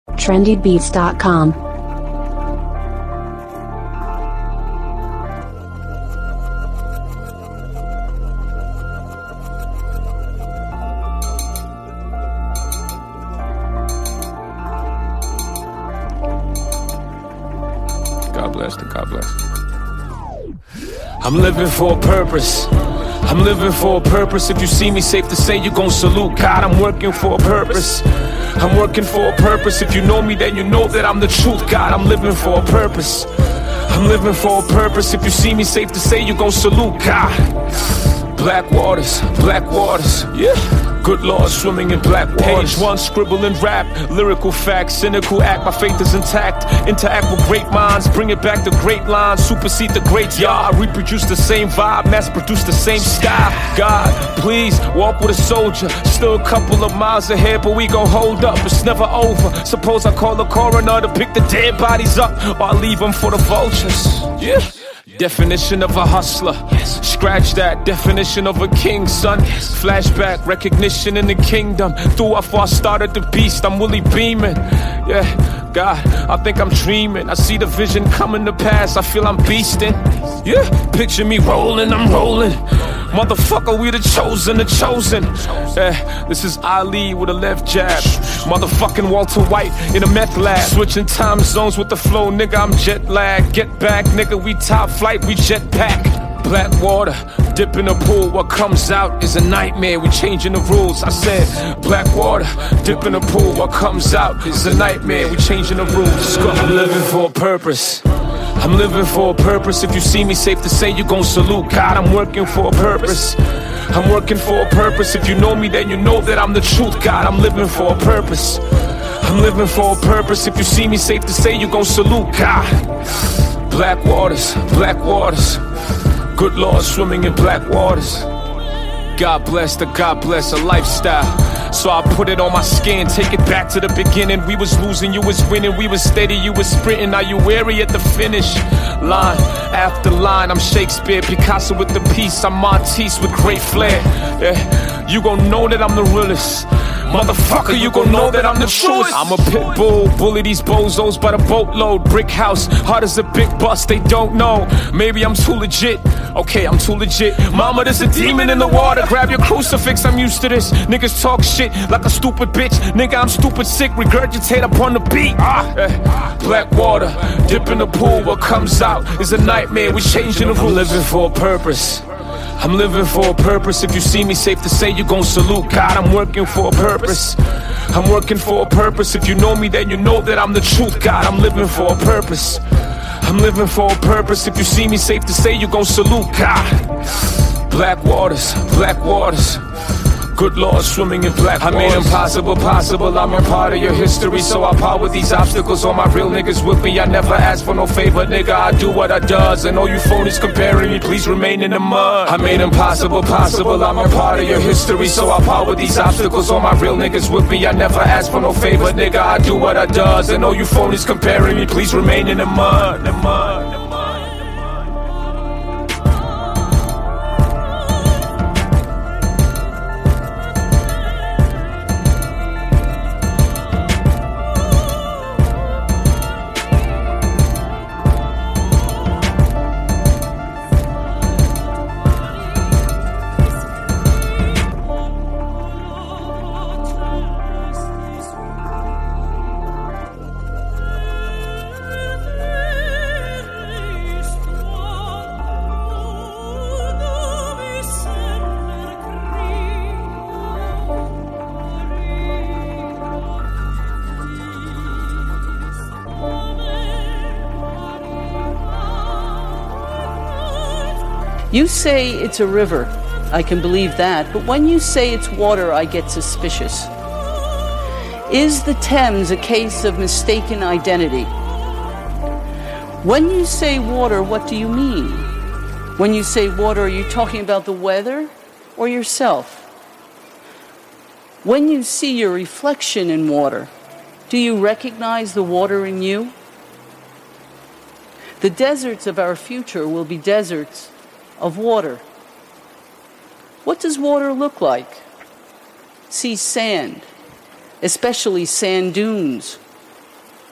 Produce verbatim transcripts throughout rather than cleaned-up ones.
trendy beats dot com. God bless the God bless. I'm living for a purpose. I'm living for a purpose. If you see me, safe to say you gon' salute God. I'm working for a purpose. I'm working for a purpose. If you know me, then you know that I'm the truth, God. I'm living for a purpose. I'm living for a purpose. If you see me, safe to say you gon' salute God. Black waters, black waters, yeah. Good Lord, swimming in black waters. Page one, scribble and rap, lyrical facts, cynical act, my faith is intact. Interact with great minds, bring it back to great lines, supersede the greats, yeah. I reproduce the same vibe, mass produce the same sky. God, please, walk with a soldier. Still a couple of miles ahead, but we gon' hold up, it's never over. Suppose I call the coroner to pick the dead bodies up, or I leave them for the vultures, yeah. Definition of a hustler, yes. Scratch that. Definition of a king, son, yes. Flashback, recognition in the kingdom. Through how far I started the beast, I'm Willie beaming. Yeah, God, I think I'm dreaming. I see the vision coming to pass, I feel I'm beasting. Yeah, picture me rolling, I'm rolling. Motherfucker, we the chosen, the chosen. Yeah, this is Ali with a left jab. Motherfucking Walter White in a meth lab. Switching time zones with the flow, nigga, I'm jet lag. Get back, nigga, we top flight, we jet pack. Black water, dip in the pool, what comes out is a nightmare, we changing the rules. I said, black water, dip in the pool, what comes out is a nightmare, we changing the rules. I'm living for a purpose. I'm living for a purpose. If you see me, safe to say you gon' salute God. I'm working for a purpose. I'm working for a purpose. If you know me, then you know that I'm the truth, God. I'm living for a purpose. I'm living for a purpose. If you see me, safe to say you gon' salute God. Black waters, black waters. Good Lord, swimming in black waters. God bless the God bless a lifestyle. So I put it on my skin, take it back to the beginning. We was losing, you was winning. We was steady, you was sprinting. Now you weary at the finish line after line. I'm Shakespeare, Picasso with the piece. I'm Matisse with great flair. Yeah, you gon' know that I'm the realest. Motherfucker, you gon' know that I'm the truest. I'm a pit bull, bully these bozos by the boatload. Brick house, hard as a big bus, they don't know. Maybe I'm too legit, okay, I'm too legit. Mama, there's a demon in the water, grab your crucifix, I'm used to this. Niggas talk shit like a stupid bitch. Nigga, I'm stupid sick, regurgitate upon the beat. Ah, eh. Black water, dip in the pool, what comes out is a nightmare, we changing the rules. I'm living for a purpose. I'm living for a purpose. If you see me, safe to say you gon' salute God. I'm working for a purpose. I'm working for a purpose. If you know me, then you know that I'm the truth, God. I'm living for a purpose. I'm living for a purpose. If you see me, safe to say you gon' salute God. Black waters, black waters. Good Lord, swimming in black waters. I made impossible possible, I'm a part of your history. So I power these obstacles, all my real niggas with me. I never ask for no favor, nigga, I do what I does. And all you phonies comparing me, please remain in the mud. I made impossible possible, I'm a part of your history. So I power these obstacles, all my real niggas with me. I never ask for no favor, nigga, I do what I does. And all you phonies comparing me, please remain in the mud, the mud, the mud. You say it's a river. I can believe that. But when you say it's water, I get suspicious. Is the Thames a case of mistaken identity? When you say water, what do you mean? When you say water, are you talking about the weather or yourself? When you see your reflection in water, do you recognize the water in you? The deserts of our future will be deserts of water. What does water look like? See sand, especially sand dunes,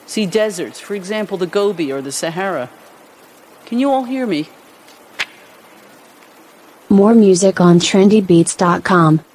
see deserts, for example, the Gobi or the Sahara. Can you all hear me? More music on trendy beats dot com.